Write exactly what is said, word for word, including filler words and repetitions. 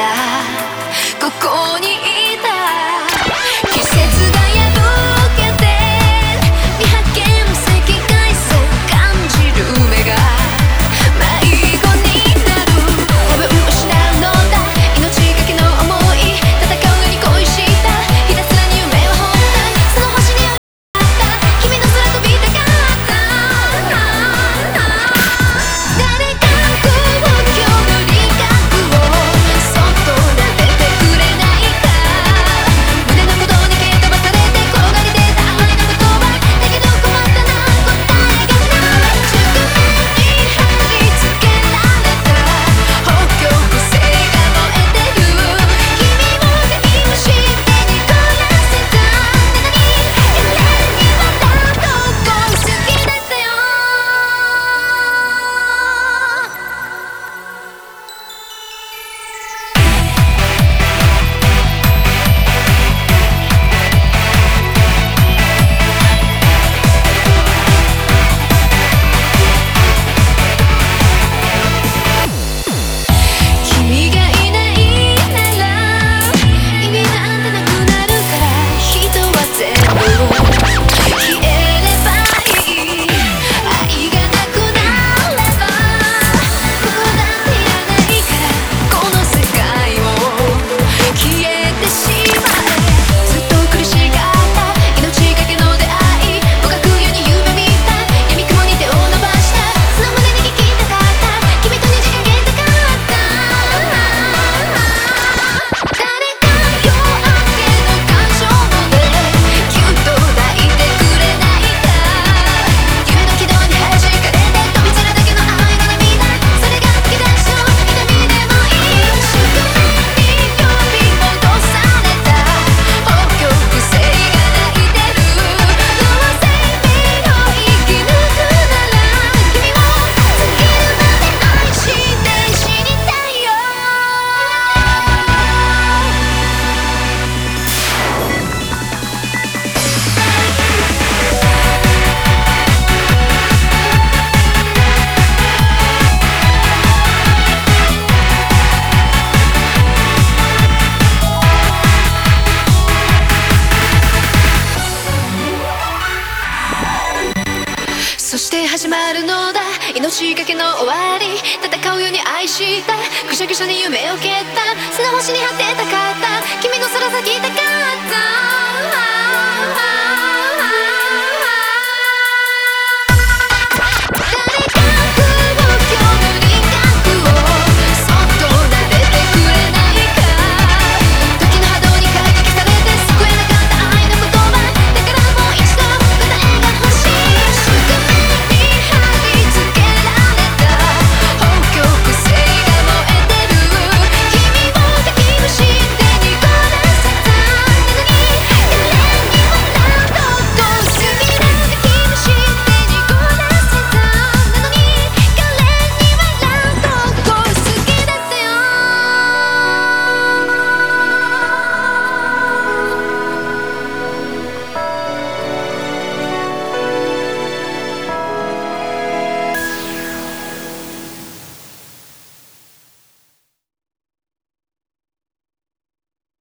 ここにいた季節が破けて未発見赤外線感じる目が迷子になる多分失うのだ命がけの想い戦うように恋したひたすらに夢を掘ったその星にあった君の空飛びたかった誰か空気を乗り覚悟そっと撫でてくれないか胸の鼓動に蹴飛ばされて転がり出た愛の言葉だけど困ったな答えがない宿命に貼り付けられた北極星が燃えてる君も今してにこらせたなのにエネルギーはだと好きだったよ君がいないなら意味なんてなくなるから人は全部消えればいい愛がなくなれば僕なんていらないからこの世界を消えてしまえずっと苦しかった命がけの出会い僕が冬に夢見た闇雲に手を伸ばしたその胸に聞きたかった君とねじかけたかった誰か夜明けの感傷でぎゅっと抱いてくれないか夢の軌道に弾かれて飛び散るだけの愛の涙それが吹き出しの痛みでもいい宿命に呼び戻された北極星が泣いてるどうせ生命を生き抜くなら君を尽きるまで愛して死にたいよそして始まるのだ命がけの終わり戦うように愛したぐしゃぐしゃに夢を蹴ったその星に果てたかった君の空咲きたかった